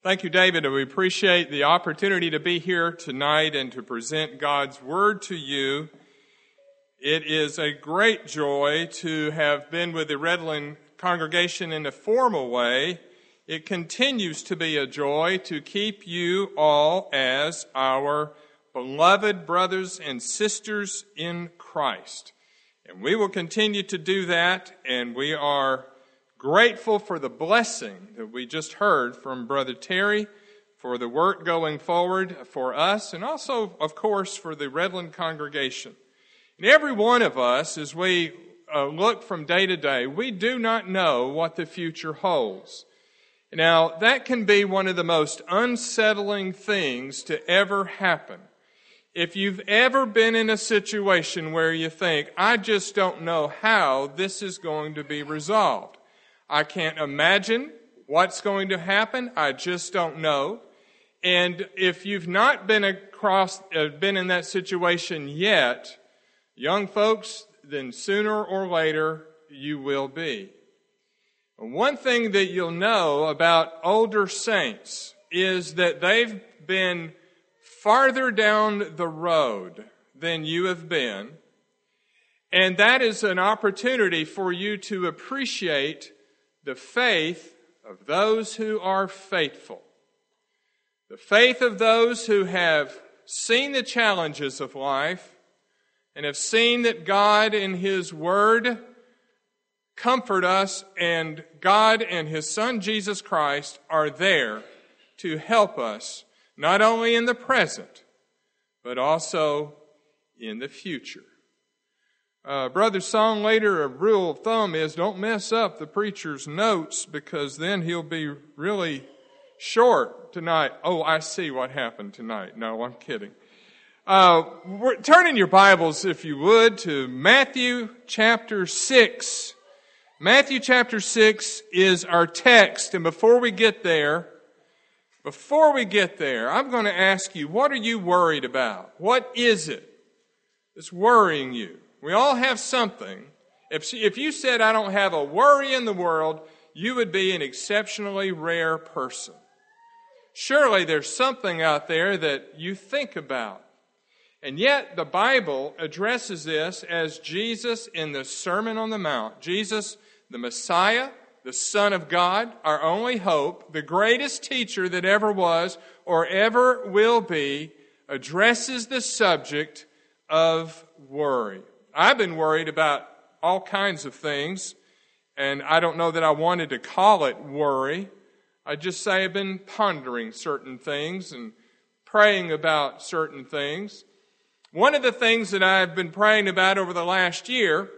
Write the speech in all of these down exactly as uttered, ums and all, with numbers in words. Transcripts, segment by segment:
Thank you, David, and we appreciate the opportunity to be here tonight and to present God's Word to you. It is a great joy to have been with the Redland congregation in a formal way. It continues to be a joy to keep you all as our beloved brothers and sisters in Christ. And we will continue to do that, and we are grateful for the blessing that we just heard from Brother Terry, for the work going forward for us, and also, of course, for the Redland congregation. And every one of us, as we uh, look from day to day, we do not know what the future holds. Now, that can be one of the most unsettling things to ever happen. If you've ever been in a situation where you think, I just don't know how this is going to be resolved. I can't imagine what's going to happen. I just don't know. And if you've not been across, uh, been in that situation yet, young folks, then sooner or later you will be. And one thing that you'll know about older saints is that they've been farther down the road than you have been. And that is an opportunity for you to appreciate the faith of those who are faithful. The faith of those who have seen the challenges of life and have seen that God in His Word comfort us, and God and His Son Jesus Christ are there to help us, not only in the present, but also in the future. Uh, Brother Songlater, a rule of thumb is don't mess up the preacher's notes, because then he'll be really short tonight. Oh, I see what happened tonight. No, I'm kidding. Uh, turn in your Bibles, if you would, to Matthew chapter six. Matthew chapter six is our text, and before we get there, before we get there, I'm going to ask you, what are you worried about? What is it that's worrying you? We all have something. If if you said, I don't have a worry in the world, you would be an exceptionally rare person. Surely there's something out there that you think about. And yet the Bible addresses this as Jesus in the Sermon on the Mount. Jesus, the Messiah, the Son of God, our only hope, the greatest teacher that ever was or ever will be, addresses the subject of worry. I've been worried about all kinds of things, and I don't know that I wanted to call it worry. I just say I've been pondering certain things and praying about certain things. One of the things that I've been praying about over the last year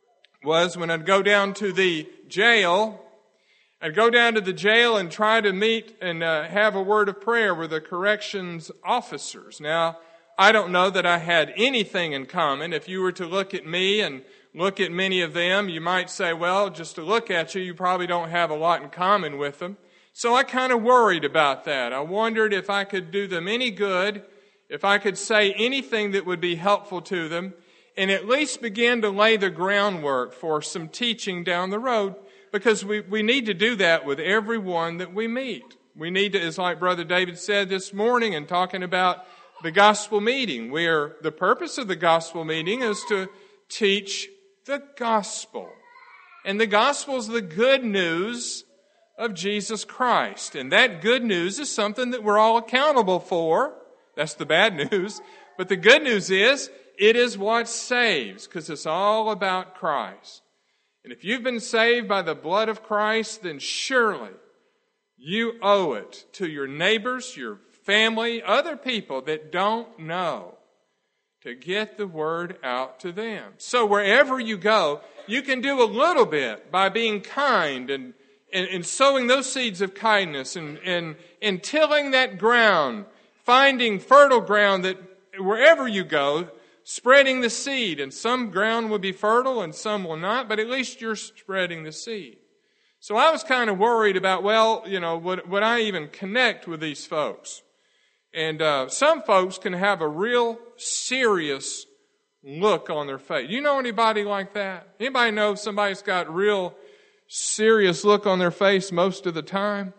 was when I'd go down to the jail, I'd go down to the jail and try to meet and uh, have a word of prayer with the corrections officers. Now, I don't know that I had anything in common. If you were to look at me and look at many of them, you might say, well, just to look at you, you probably don't have a lot in common with them. So I kind of worried about that. I wondered if I could do them any good, if I could say anything that would be helpful to them, and at least begin to lay the groundwork for some teaching down the road, because we, we need to do that with everyone that we meet. We need to, as like Brother David said this morning in talking about the gospel meeting, where the purpose of the gospel meeting is to teach the gospel. And the gospel is the good news of Jesus Christ. And that good news is something that we're all accountable for. That's the bad news. But the good news is, it is what saves, because it's all about Christ. And if you've been saved by the blood of Christ, then surely you owe it to your neighbors, your family, other people that don't know, to get the word out to them. So wherever you go, you can do a little bit by being kind and, and, and sowing those seeds of kindness and, and, and tilling that ground, finding fertile ground that wherever you go, spreading the seed. And some ground will be fertile and some will not, but at least you're spreading the seed. So I was kind of worried about, well, you know, would, would I even connect with these folks? And uh, some folks can have a real serious look on their face. You know anybody like that? Anybody know somebody's got real serious look on their face most of the time?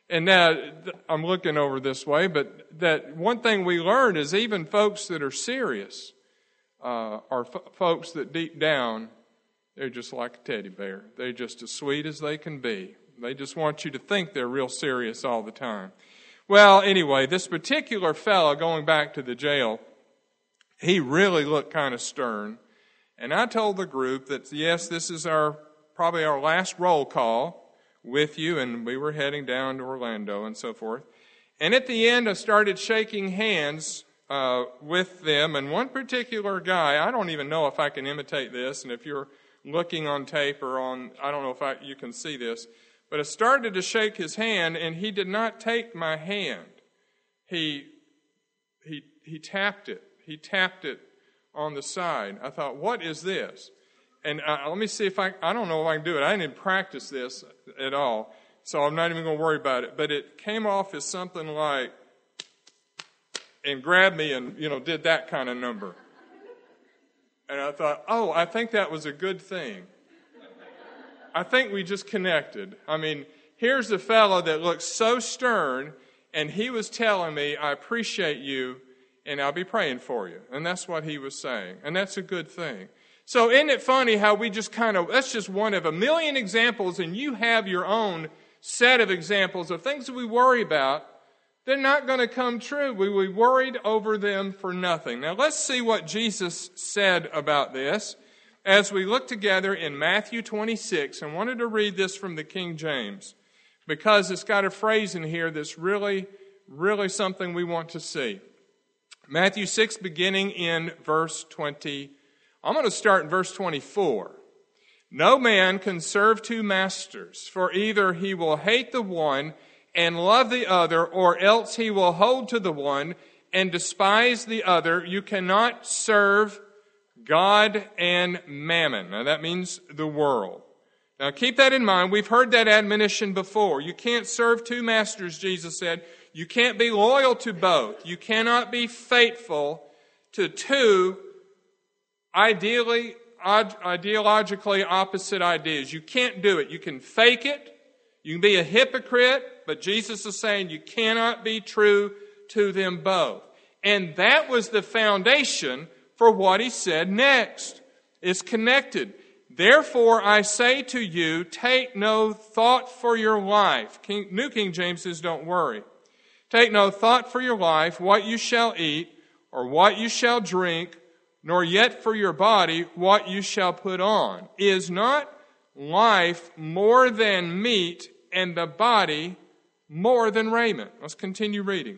And now I'm looking over this way, but that one thing we learn is even folks that are serious uh, are f- folks that deep down, they're just like a teddy bear. They're just as sweet as they can be. They just want you to think they're real serious all the time. Well, anyway, this particular fellow, going back to the jail, he really looked kind of stern. And I told the group that, yes, this is our probably our last roll call with you, and we were heading down to Orlando and so forth. And at the end, I started shaking hands uh, with them, and one particular guy, I don't even know if I can imitate this, and if you're looking on tape or on, I don't know if I, you can see this, but I started to shake his hand, and he did not take my hand. He he he tapped it. He tapped it on the side. I thought, what is this? And uh, let me see if I, I don't know if I can do it. I didn't even practice this at all, so I'm not even going to worry about it. But it came off as something like, and grabbed me and, you know, did that kind of number. And I thought, oh, I think that was a good thing. I think we just connected. I mean, here's a fellow that looks so stern, and he was telling me, I appreciate you, and I'll be praying for you. And that's what he was saying. And that's a good thing. So isn't it funny how we just kind of, that's just one of a million examples, and you have your own set of examples of things that we worry about. They're not going to come true. We we worried over them for nothing. Now let's see what Jesus said about this as we look together in Matthew twenty-six. I wanted to read this from the King James because it's got a phrase in here that's really, really something we want to see. Matthew six, beginning in verse twenty. I'm going to start in verse twenty-four. No man can serve two masters, for either he will hate the one and love the other, or else he will hold to the one and despise the other. You cannot serve God and mammon. Now that means the world. Now keep that in mind. We've heard that admonition before. You can't serve two masters, Jesus said. You can't be loyal to both. You cannot be faithful to two ideally, ideologically opposite ideas. You can't do it. You can fake it. You can be a hypocrite, but Jesus is saying you cannot be true to them both. And that was the foundation for what he said next. It's connected. Therefore, I say to you, take no thought for your life. King, New King James says, don't worry. Take no thought for your life, what you shall eat, or what you shall drink, nor yet for your body, what you shall put on. Is not life more than meat, and the body more than raiment? Let's continue reading.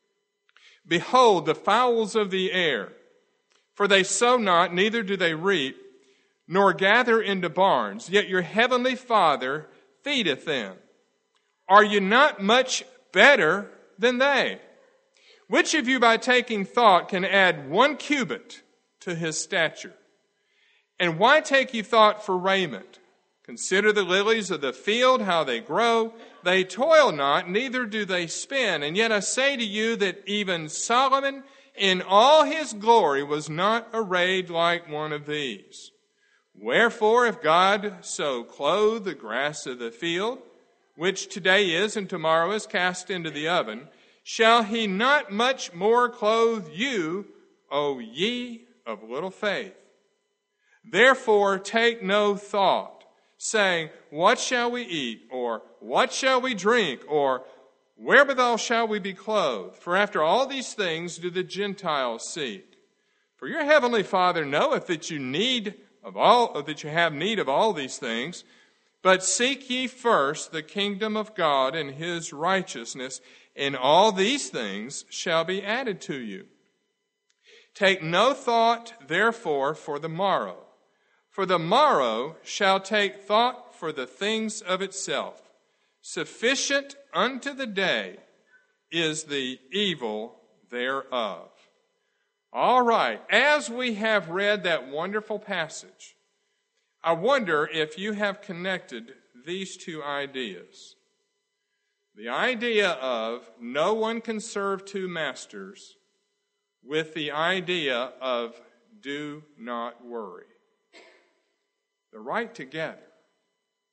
Behold, the fowls of the air, for they sow not, neither do they reap, nor gather into barns, yet your heavenly Father feedeth them. Are you not much better than they? Which of you by taking thought can add one cubit to his stature? And why take ye thought for raiment? Consider the lilies of the field, how they grow. They toil not, neither do they spin. And yet I say to you that even Solomon in all his glory was not arrayed like one of these. Wherefore, if God so clothe the grass of the field, which today is and tomorrow is cast into the oven, shall he not much more clothe you, O ye of little faith? Therefore take no thought, saying, what shall we eat? Or what shall we drink? Or wherewithal shall we be clothed? For after all these things do the Gentiles seek. For your heavenly Father knoweth that you need of all, that you have need of all these things. But seek ye first the kingdom of God and his righteousness, and all these things shall be added to you. Take no thought, therefore, for the morrow. For the morrow shall take thought for the things of itself. Sufficient unto the day is the evil thereof. All right, as we have read that wonderful passage, I wonder if you have connected these two ideas. The idea of no one can serve two masters with the idea of do not worry. They're right together.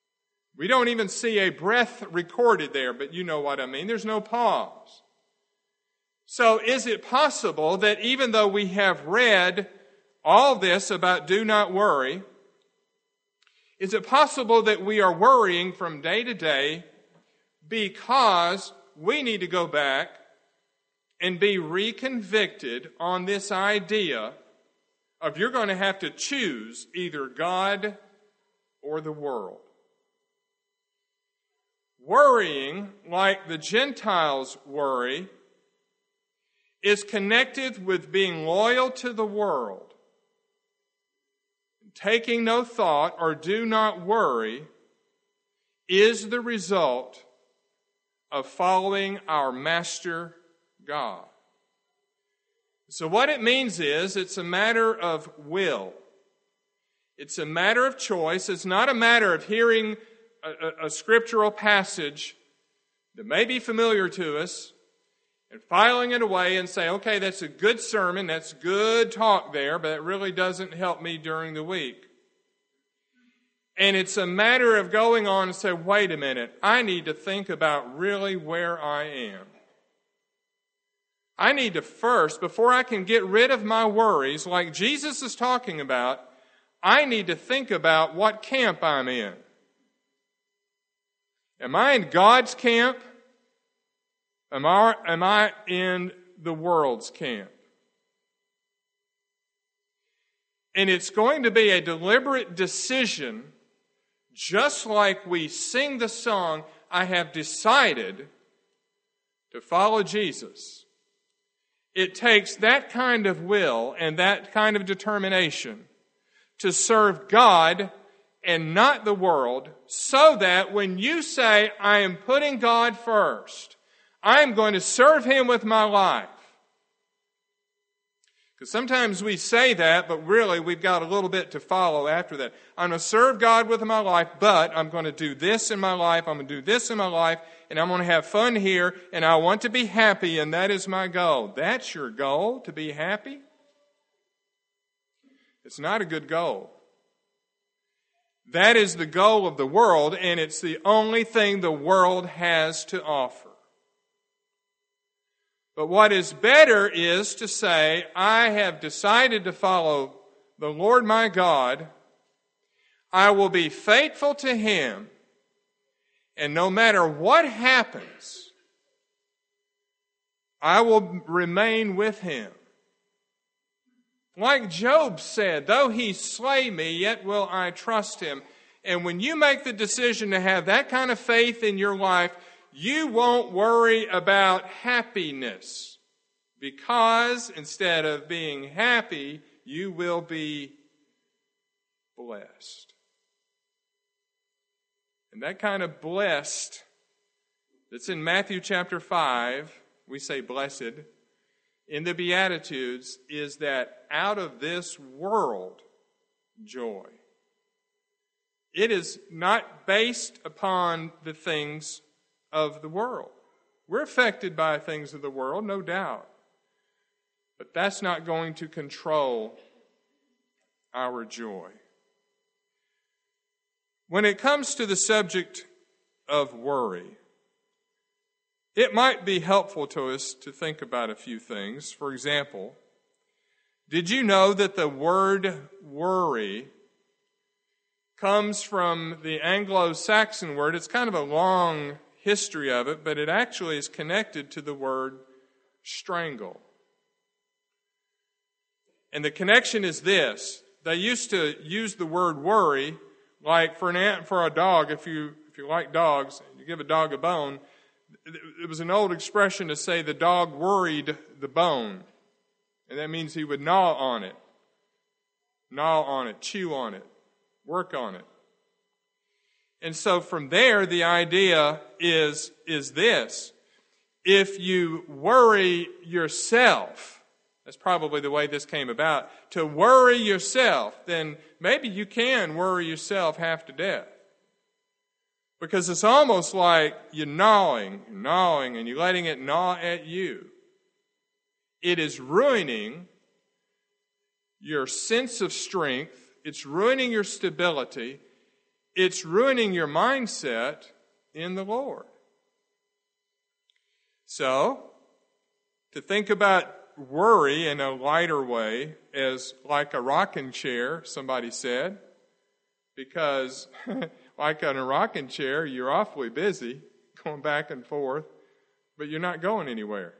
We don't even see a breath recorded there, but you know what I mean. There's no pause. So is it possible that even though we have read all this about do not worry, is it possible that we are worrying from day to day because we need to go back and be reconvicted on this idea of you're going to have to choose either God or the world? Worrying, like the Gentiles worry, is connected with being loyal to the world. Taking no thought or do not worry is the result of following our Master God. So what it means is it's a matter of will. It's a matter of choice. It's not a matter of hearing a, a, a scriptural passage that may be familiar to us and filing it away and say, okay, that's a good sermon, that's good talk there, but it really doesn't help me during the week. And it's a matter of going on and say, wait a minute, I need to think about really where I am. I need to first, before I can get rid of my worries, like Jesus is talking about, I need to think about what camp I'm in. Am I in God's camp? Am I, am I in the world's camp? And it's going to be a deliberate decision, just like we sing the song, I have decided to follow Jesus. It takes that kind of will and that kind of determination to serve God and not the world, so that when you say, I am putting God first, I'm going to serve Him with my life. Because sometimes we say that, but really we've got a little bit to follow after that. I'm going to serve God with my life, but I'm going to do this in my life, I'm going to do this in my life, and I'm going to have fun here, and I want to be happy, and that is my goal. That's your goal, to be happy? It's not a good goal. That is the goal of the world, and it's the only thing the world has to offer. But what is better is to say, I have decided to follow the Lord my God. I will be faithful to Him. And no matter what happens, I will remain with Him. Like Job said, though He slay me, yet will I trust Him. And when you make the decision to have that kind of faith in your life, you won't worry about happiness, because instead of being happy, you will be blessed. And that kind of blessed that's in Matthew chapter five, we say blessed, in the Beatitudes, is that out of this world joy. It is not based upon the things of the world. We're affected by things of the world, no doubt. But that's not going to control our joy. When it comes to the subject of worry, it might be helpful to us to think about a few things. For example, did you know that the word worry comes from the Anglo-Saxon word? It's kind of a long history of it, but it actually is connected to the word strangle. And the connection is this. They used to use the word worry, like for an ant, for a dog, if you if you like dogs, you give a dog a bone, it was an old expression to say the dog worried the bone. And that means he would gnaw on it. Gnaw on it, chew on it, work on it. And so from there, the idea is, is this. If you worry yourself, that's probably the way this came about, to worry yourself, then maybe you can worry yourself half to death. Because it's almost like you're gnawing, gnawing, and you're letting it gnaw at you. It is ruining your sense of strength. It's ruining your stability. it's ruining your mindset in the Lord. So, to think about worry in a lighter way as like a rocking chair, somebody said, because like on a rocking chair, you're awfully busy going back and forth, but you're not going anywhere.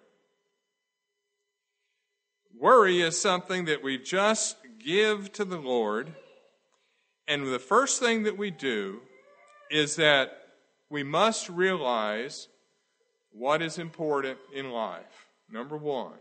Worry is something that we just give to the Lord, and the first thing that we do is that we must realize what is important in life. Number one,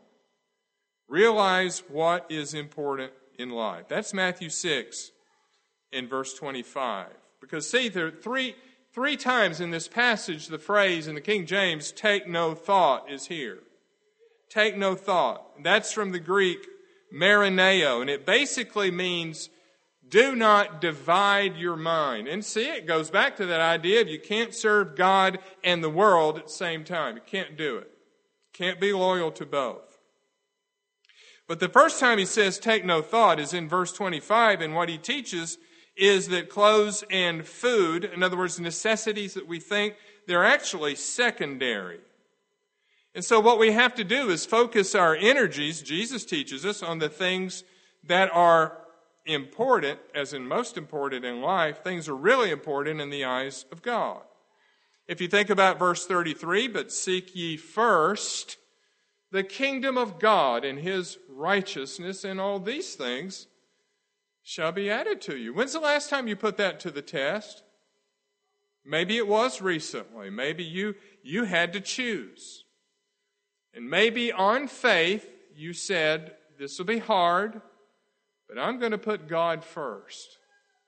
realize what is important in life. That's Matthew six in verse twenty-five. Because see, there are three, three times in this passage the phrase in the King James, take no thought, is here. Take no thought. That's from the Greek marineo, and it basically means do not divide your mind. And see, it goes back to that idea of you can't serve God and the world at the same time. You can't do it. Can't be loyal to both. But the first time he says take no thought is in verse twenty-five, and what he teaches is that clothes and food, in other words, necessities that we think, they're actually secondary. And so what we have to do is focus our energies, Jesus teaches us, on the things that are important, as in most important in life. Things are really important in the eyes of God. If you think about verse thirty-three, but seek ye first the kingdom of God and his righteousness, and all these things shall be added to you. When's the last time you put that to the test? Maybe it was recently. Maybe you, you had to choose. And maybe on faith you said, this will be hard, but I'm going to put God first.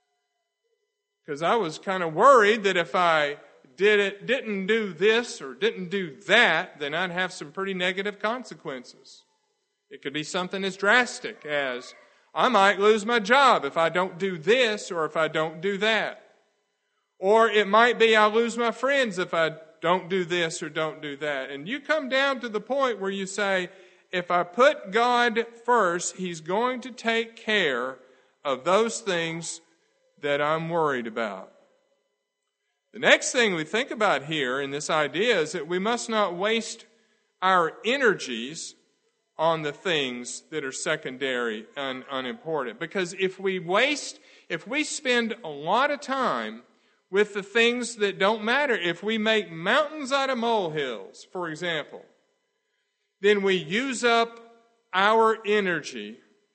Because I was kind of worried that if I did it, didn't do this or didn't do that, then I'd have some pretty negative consequences. It could be something as drastic as, I might lose my job if I don't do this or if I don't do that. Or it might be I'll lose my friends if I don't do this or don't do that. And you come down to the point where you say, if I put God first, he's going to take care of those things that I'm worried about. The next thing we think about here in this idea is that we must not waste our energies on the things that are secondary and unimportant. Because if we waste, if we spend a lot of time with the things that don't matter, if we make mountains out of molehills, for example, then we use up our energy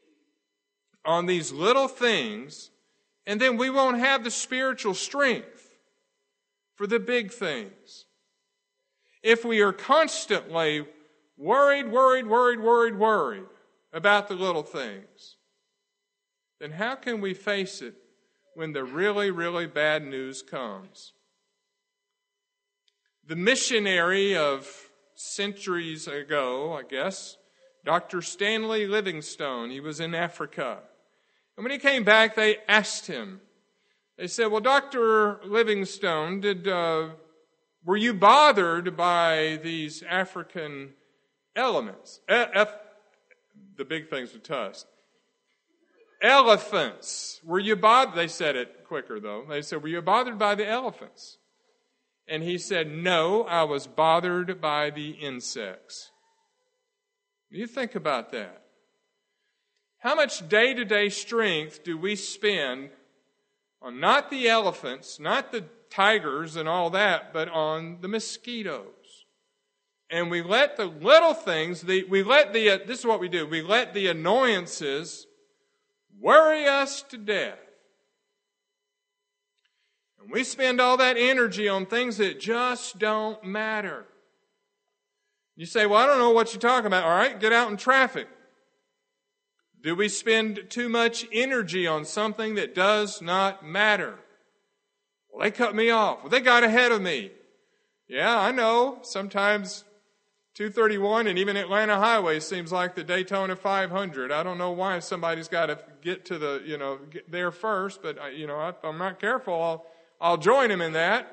on these little things, and then we won't have the spiritual strength for the big things. If we are constantly worried, worried, worried, worried, worried about the little things, then how can we face it when the really, really bad news comes? The missionary of centuries ago, I guess, Doctor Stanley Livingstone, he was in Africa. And when he came back, they asked him, they said, well, Doctor Livingstone, did uh, were you bothered by these African elements? E- F- the big things with us. Elephants. Were you bothered? They said it quicker, though. They said, were you bothered by the elephants? And he said, no, I was bothered by the insects. You think about that. How much day-to-day strength do we spend on not the elephants, not the tigers and all that, but on the mosquitoes? And we let the little things, the, we let the, uh, this is what we do, we let the annoyances worry us to death. And we spend all that energy on things that just don't matter. You say, well, I don't know what you're talking about. All right, get out in traffic. Do we spend too much energy on something that does not matter? Well, they cut me off. Well, they got ahead of me. Yeah, I know. Sometimes two thirty-one and even Atlanta Highway seems like the Daytona five hundred. I don't know why somebody's got to get to the, you know, get there first, but, you know, if I'm not careful, I'll, I'll join him in that.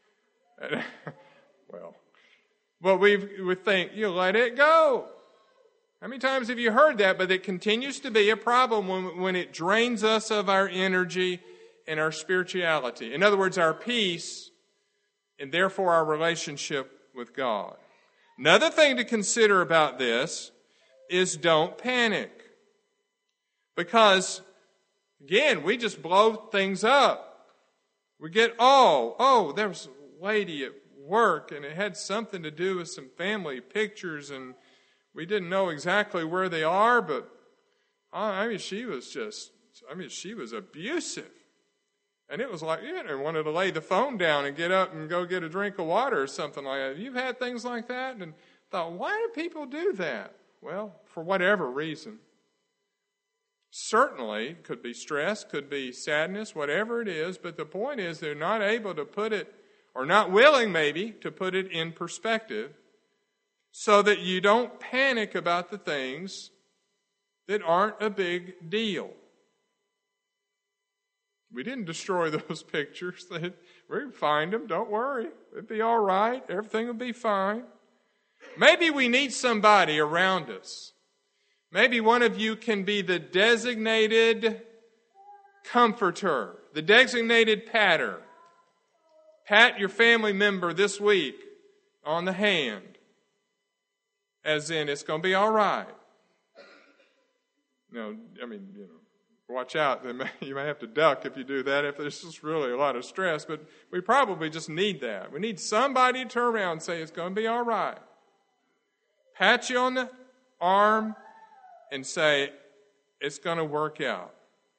Well, but we we think, you let it go. How many times have you heard that? But it continues to be a problem when, when it drains us of our energy and our spirituality. In other words, our peace and therefore our relationship with God. Another thing to consider about this is don't panic. Because, again, we just blow things up. We get, oh, oh, there was a lady at work and it had something to do with some family pictures and we didn't know exactly where they are, but I mean, she was just, I mean, she was abusive. And it was like, you know, wanted to lay the phone down and get up and go get a drink of water or something like that. You've had things like that and thought, why do people do that? Well, for whatever reason. Certainly, could be stress, could be sadness, whatever it is, but the point is they're not able to put it, or not willing maybe, to put it in perspective so that you don't panic about the things that aren't a big deal. We didn't destroy those pictures. We'd find them, don't worry. It'd be all right. Everything will be fine. Maybe we need somebody around us. Maybe one of you can be the designated comforter, the designated patter. Pat your family member this week on the hand, as in it's going to be all right. No, I mean, you know, watch out. You may have to duck if you do that, if there's just really a lot of stress, but we probably just need that. We need somebody to turn around and say, it's going to be all right. Pat you on the arm and say, it's going to work out.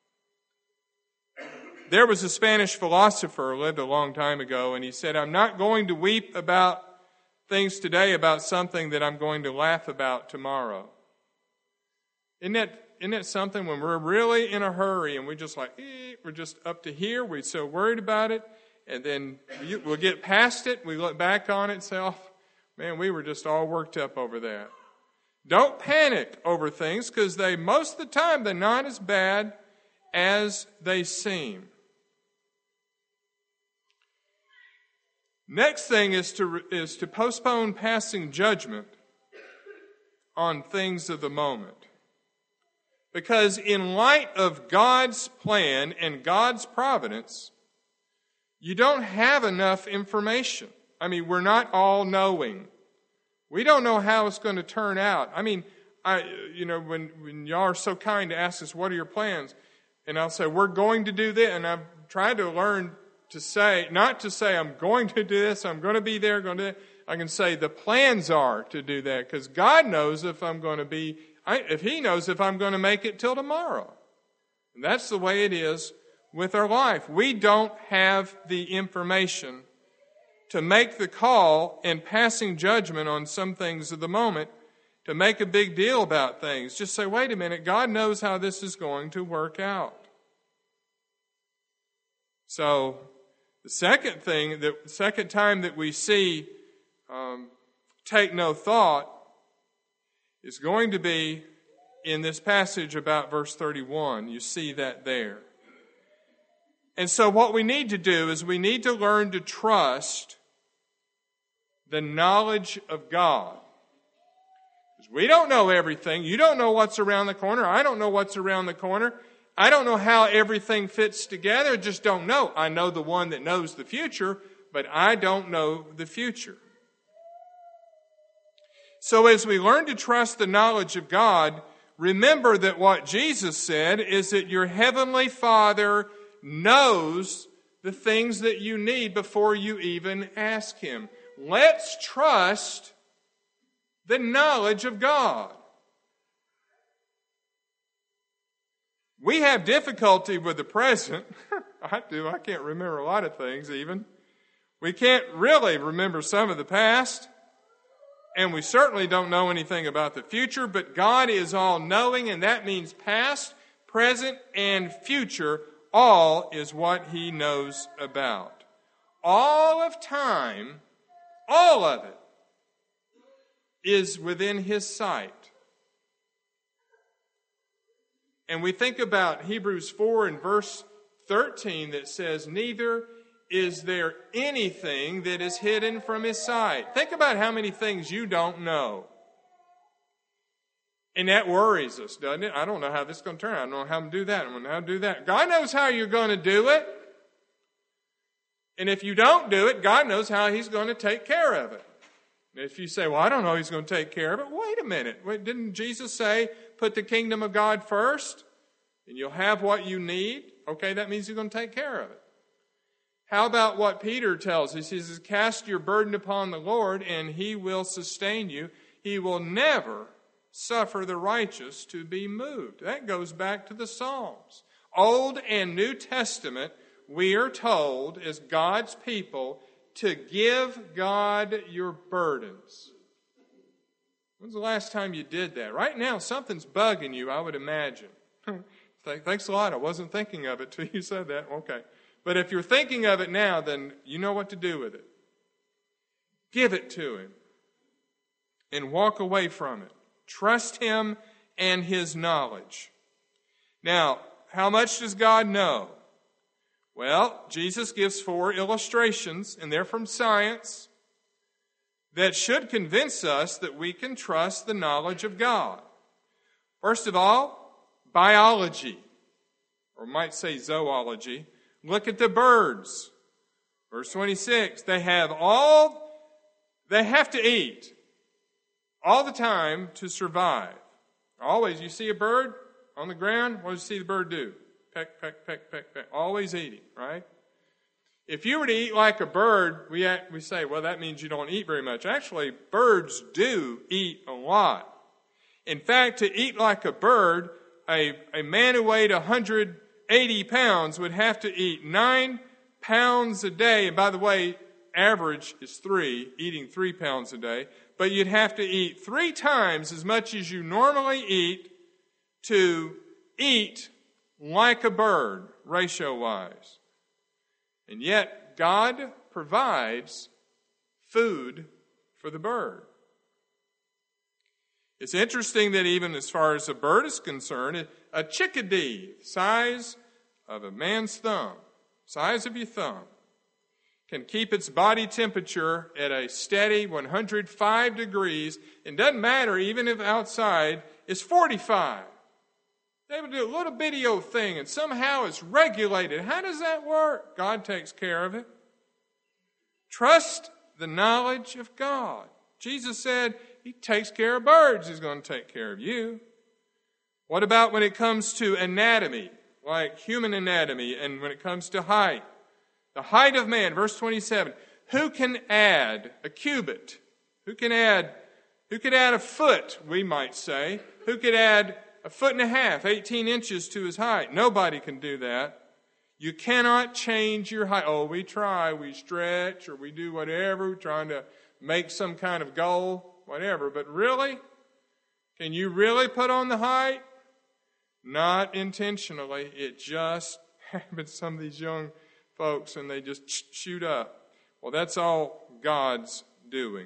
There was a Spanish philosopher who lived a long time ago, and he said, I'm not going to weep about things today about something that I'm going to laugh about tomorrow. Isn't that, isn't that something when we're really in a hurry and we just like, eh, we're just up to here, we're so worried about it, and then we'll get past it, we look back on it and say, oh, man, we were just all worked up over that. Don't panic over things because they, most of the time, they're not as bad as they seem. Next thing is to, is to postpone passing judgment on things of the moment. Because in light of God's plan and God's providence, you don't have enough information. I mean, we're not all knowing. We don't know how it's going to turn out. I mean, I, you know, when, when y'all are so kind to ask us, what are your plans? And I'll say, we're going to do this. And I've tried to learn to say, not to say I'm going to do this, I'm going to be there, going to do that. I can say the plans are to do that because God knows if I'm going to be, I, if He knows if I'm going to make it till tomorrow. And that's the way it is with our life. We don't have the information to make the call and passing judgment on some things of the moment, to make a big deal about things. Just say, wait a minute, God knows how this is going to work out. So, the second thing, the second time that we see um, take no thought is going to be in this passage about verse thirty-one. You see that there. And so what we need to do is we need to learn to trust the knowledge of God. Because we don't know everything. You don't know what's around the corner. I don't know what's around the corner. I don't know how everything fits together. Just don't know. I know the one that knows the future, but I don't know the future. So as we learn to trust the knowledge of God, remember that what Jesus said is that your heavenly Father knows the things that you need before you even ask Him. Let's trust the knowledge of God. We have difficulty with the present. I do. I can't remember a lot of things even. We can't really remember some of the past. And we certainly don't know anything about the future. But God is all-knowing, and that means past, present, and future. All is what He knows about. All of time, all of it, is within His sight. And we think about Hebrews four and verse thirteen that says, neither is there anything that is hidden from His sight. Think about how many things you don't know. And that worries us, doesn't it? I don't know how this is going to turn out. I don't know how to do that. I don't know how to do that. God knows how you're going to do it. And if you don't do it, God knows how He's going to take care of it. And if you say, well, I don't know how He's going to take care of it. Wait a minute. Wait, didn't Jesus say, put the kingdom of God first, and you'll have what you need? Okay, that means He's going to take care of it. How about what Peter tells us? He says, cast your burden upon the Lord, and He will sustain you. He will never suffer the righteous to be moved. That goes back to the Psalms. Old and New Testament, we are told as God's people to give God your burdens. When's the last time you did that? Right now, something's bugging you, I would imagine. Thanks a lot. I wasn't thinking of it till you said that. Okay. But if you're thinking of it now, then you know what to do with it. Give it to Him and walk away from it. Trust Him and His knowledge. Now, how much does God know? Well, Jesus gives four illustrations, and they're from science, that should convince us that we can trust the knowledge of God. First of all, biology, or might say zoology. Look at the birds. Verse twenty-six, they have all, they have to eat all the time to survive. Always, you see a bird on the ground, what does you see the bird do? Peck, peck, peck, peck, peck. Always eating, right? If you were to eat like a bird, we act, we say, well, that means you don't eat very much. Actually, birds do eat a lot. In fact, to eat like a bird, a, a man who weighed one hundred eighty pounds would have to eat nine pounds a day. And by the way, average is three, eating three pounds a day. But you'd have to eat three times as much as you normally eat to eat like a bird, ratio-wise. And yet, God provides food for the bird. It's interesting that even as far as a bird is concerned, a chickadee, size of a man's thumb, size of your thumb, can keep its body temperature at a steady one hundred five degrees. It doesn't matter even if outside is forty-five. They would do a little bitty old thing, and somehow it's regulated. How does that work? God takes care of it. Trust the knowledge of God. Jesus said He takes care of birds. He's going to take care of you. What about when it comes to anatomy, like human anatomy, and when it comes to height? The height of man, verse twenty-seven. Who can add a cubit? Who can add, who could add a foot, we might say? Who could add a foot and a half, eighteen inches to his height? Nobody can do that. You cannot change your height. Oh, we try, we stretch, or we do whatever, trying to make some kind of goal, whatever. But really, can you really put on the height? Not intentionally. It just happens. Some of these young folks, and they just shoot up. Well, that's all God's doing.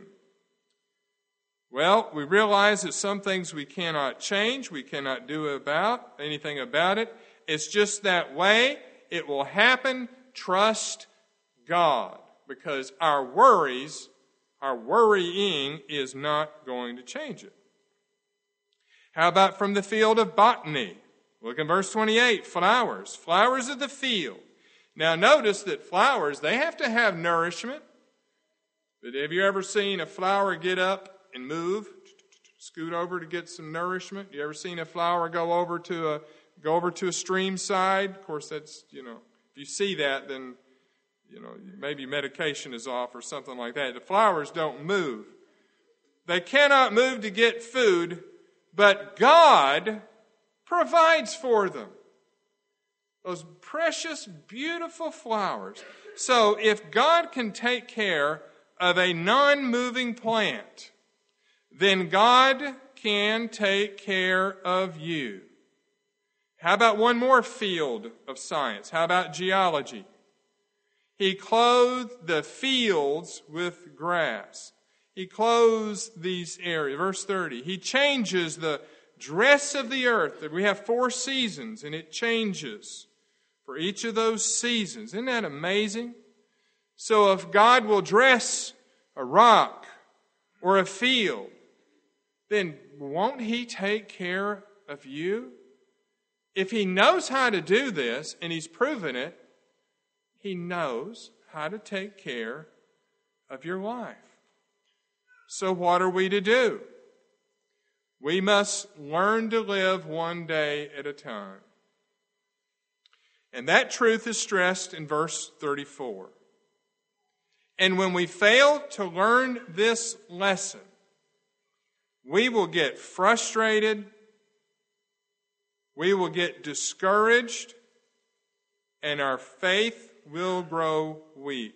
Well, we realize that some things we cannot change, we cannot do about anything about it. It's just that way. It will happen. Trust God, because our worries, our worrying is not going to change it. How about from the field of botany? Look in verse twenty-eight, flowers, flowers of the field. Now notice that flowers, they have to have nourishment. But have you ever seen a flower get up and move, scoot over to get some nourishment? You ever seen a flower go over to a go over to a stream side? Of course, that's, you know, if you see that, then, you know, maybe medication is off or something like that. The flowers don't move. They cannot move to get food, but God provides for them. Those precious, beautiful flowers. So if God can take care of a non-moving plant, then God can take care of you. How about one more field of science? How about geology? He clothed the fields with grass. He clothes these areas. Verse thirty, He changes the dress of the earth. We have four seasons, and it changes for each of those seasons. Isn't that amazing? So if God will dress a rock or a field, then won't He take care of you? If He knows how to do this, and He's proven it, He knows how to take care of your life. So what are we to do? We must learn to live one day at a time. And that truth is stressed in verse thirty-four. And when we fail to learn this lesson, we will get frustrated, we will get discouraged, and our faith will grow weak.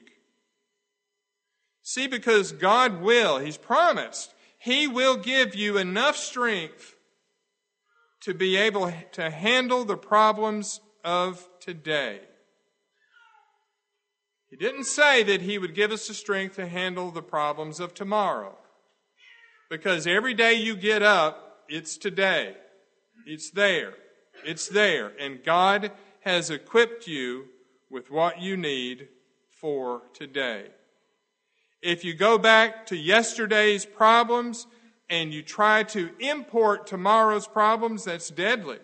See, because God will, He's promised, He will give you enough strength to be able to handle the problems of today. He didn't say that He would give us the strength to handle the problems of tomorrow. Because every day you get up, it's today. It's there. It's there. And God has equipped you with what you need for today. If you go back to yesterday's problems and you try to import tomorrow's problems, that's deadly.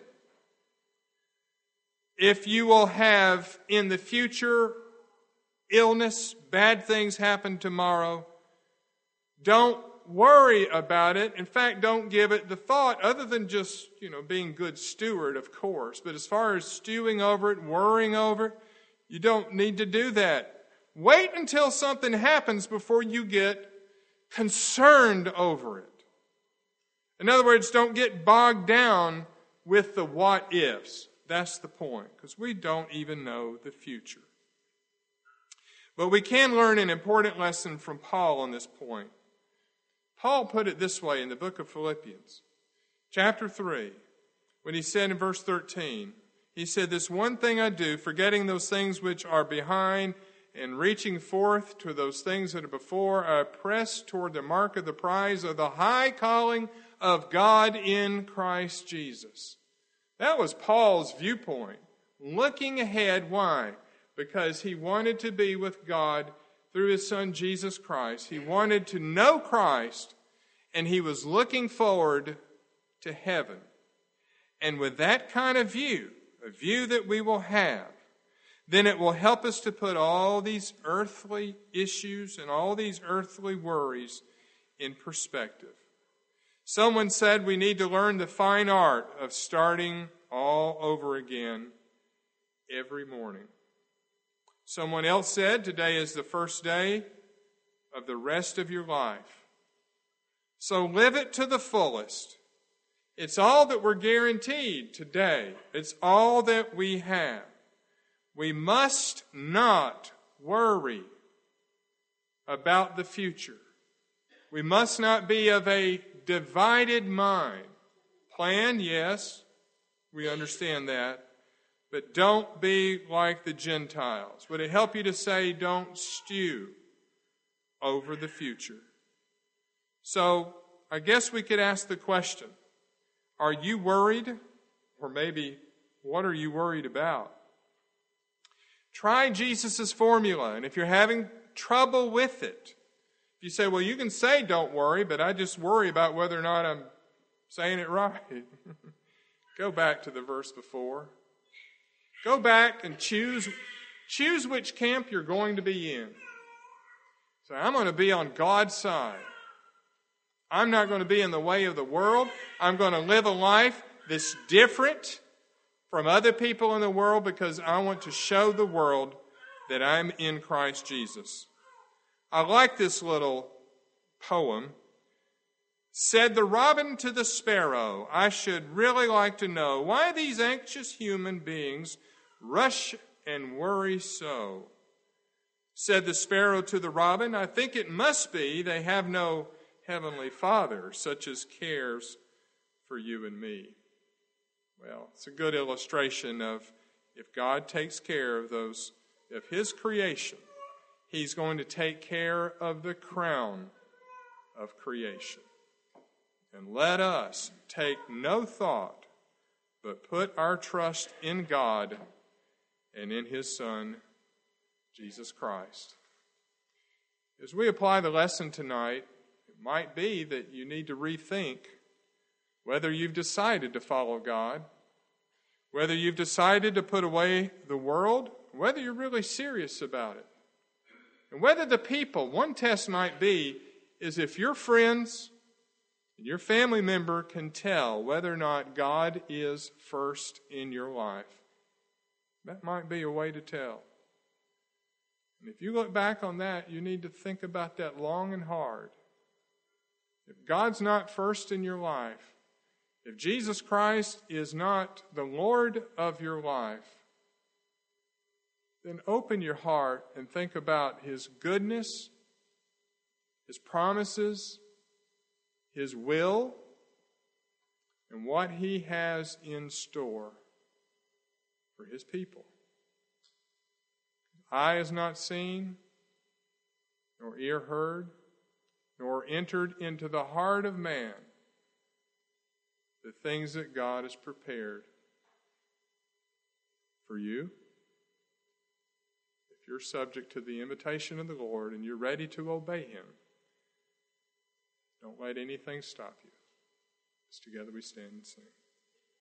If you will have in the future illness, bad things happen tomorrow, don't worry about it. In fact, don't give it the thought, other than just, you know, being good steward, of course. But as far as stewing over it, worrying over it, you don't need to do that. Wait until something happens before you get concerned over it. In other words, don't get bogged down with the what ifs. That's the point, because we don't even know the future. But we can learn an important lesson from Paul on this point. Paul put it this way in the book of Philippians, chapter three, when he said in verse thirteen, he said, "This one thing I do, forgetting those things which are behind and reaching forth to those things that are before, I press toward the mark of the prize of the high calling of God in Christ Jesus." That was Paul's viewpoint. Looking ahead, why? Because he wanted to be with God through His Son Jesus Christ. He wanted to know Christ, and he was looking forward to heaven. And with that kind of view, a view that we will have, then it will help us to put all these earthly issues and all these earthly worries in perspective. Someone said we need to learn the fine art of starting all over again every morning. Someone else said today is the first day of the rest of your life. So live it to the fullest. It's all that we're guaranteed today. It's all that we have. We must not worry about the future. We must not be of a divided mind. Plan, yes, we understand that. But don't be like the Gentiles. Would it help you to say, don't stew over the future? So, I guess we could ask the question, are you worried? Or maybe, what are you worried about? Try Jesus' formula, and if you're having trouble with it, if you say, well, you can say don't worry, but I just worry about whether or not I'm saying it right. Go back to the verse before. Go back and choose, choose which camp you're going to be in. So I'm going to be on God's side. I'm not going to be in the way of the world. I'm going to live a life that's different from other people in the world because I want to show the world that I'm in Christ Jesus. I like this little poem. Said the robin to the sparrow, I should really like to know why these anxious human beings rush and worry so. Said the sparrow to the robin, I think it must be they have no heavenly Father, such as cares for you and me. Well, it's a good illustration of if God takes care of those, of His creation, He's going to take care of the crown of creation. And let us take no thought, but put our trust in God and in His Son, Jesus Christ. As we apply the lesson tonight, it might be that you need to rethink whether you've decided to follow God, whether you've decided to put away the world, whether you're really serious about it. And whether the people, one test might be, is if your friends and your family member can tell whether or not God is first in your life. That might be a way to tell. And if you look back on that, you need to think about that long and hard. If God's not first in your life, if Jesus Christ is not the Lord of your life, then open your heart and think about His goodness, His promises, His will, and what He has in store for His people. Eye has not seen, nor ear heard, nor entered into the heart of man the things that God has prepared for you. If you're subject to the invitation of the Lord and you're ready to obey Him, don't let anything stop you. As together we stand and sing.